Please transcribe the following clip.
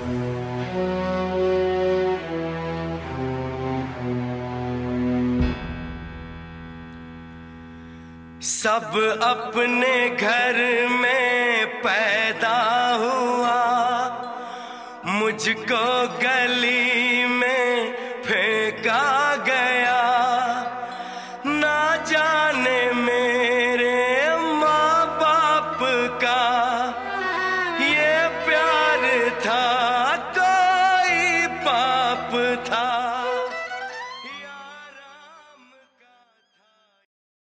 सब अपने घर में पैदा हुआ, मुझको गली में फेंका गया। ना जाने मेरे माँ बाप का ये प्यार था